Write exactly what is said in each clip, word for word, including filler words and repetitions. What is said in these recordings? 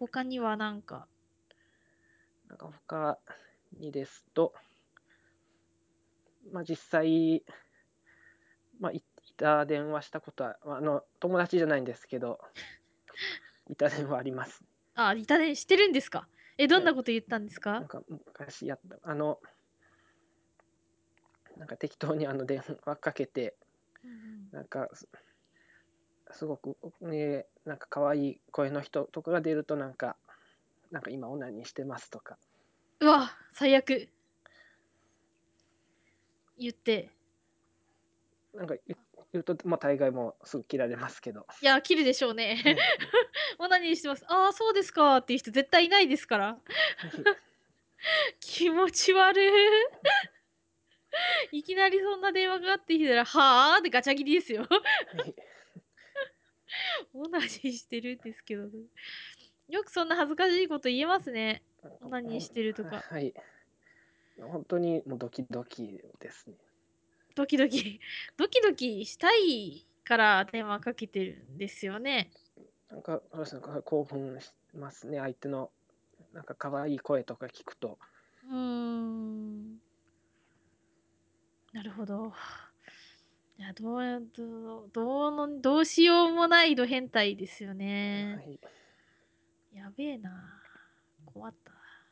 他にはなんか。 なんか他にですと、まあ実際、まあ、い板電話したことは、あの、友達じゃないんですけど、板電話あります。 あ、板電してるんですか？え、どんはい。 なこと言ったんですか？ なんか昔やった、あの、なんか適当にあの電話かけて、 うんうん。 なんかすすごく、ね、なんか可愛い声の人とかが出るとなんか、なんか今オナニーしてますとか、 うわ、最悪。言って。 なんか言言うと、まあ大概もうすぐ切られますけど。 いや、切るでしょうね。 はい。 オナニーしてます。ああ、そうですかっていう人絶対いないですから。 はい。 気持ち悪い。いきなりそんな電話かかってきたら、はあってガチャ切りですよ。 はい。 オナニーしてるんですけど。よくそんな恥ずかしいこと言えますね。オナニーしてるとか。 はい。本当にもうドキドキですね。 ドキドキ、ドキドキしたいから電話かけてるんですよね。 なんか、そうですね、興奮しますね。相手の、なんか可愛い声とか聞くと。 うーん。なるほど。いや、どう、どう、どうの、どうしようもないド変態ですよね。 はい。 やべえな。困った。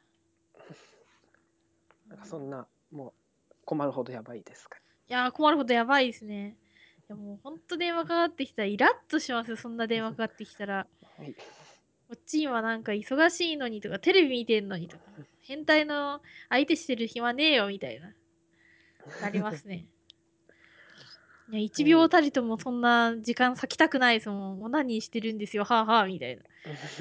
なんかそんな、もう困るほどやばいですか？ いやー、困るほどやばいですね。いや、もうほんと電話かかってきたらイラッとしますよ、そんな電話かかってきたら。 はい。 こっち今なんか忙しいのにとか、テレビ見てんのにとか、変態の相手してる暇ねえよみたいな、なりますね。いや、一秒はい。 たりともそんな時間割きたくないですもん。オナニーしてるんですよ、はあはあみたいな。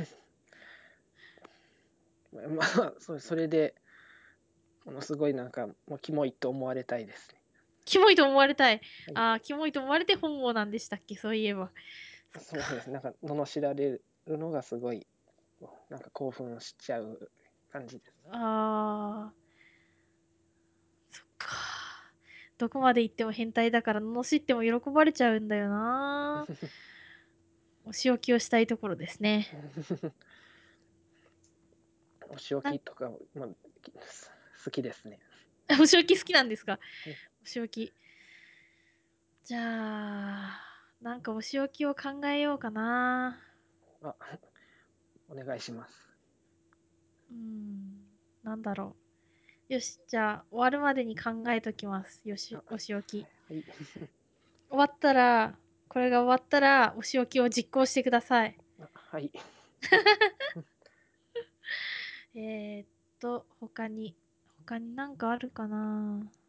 まあ、そそれで、ものすごいなんか、もうキモいと思われたいですね。 キモいと思われたい。 はい。 ああ、キモいと思われて本望なんでしたっけ、そういえば。そっか。 そうですね。なんか、罵られるのがすごい、なんか興奮しちゃう感じです。 ああ、そっか。どこまで行っても変態だから罵っても喜ばれちゃうんだよな。お仕置きをしたいところですね。 お仕置なんきとか、まあ、好きですね。 お仕置き好きなんですか？ はい。 お仕置き。じゃあ、なんかお仕置きを考えようかな。 あ、お願いします。 うーん、なんだろう。よし、じゃあ終わるまでに考えときます。よし、 あ、 お仕置き。 はい。 終わったら、これが終わったら、お仕置きを実行してください。 あ、はい。 えーっと、他に、他になんかあるかな。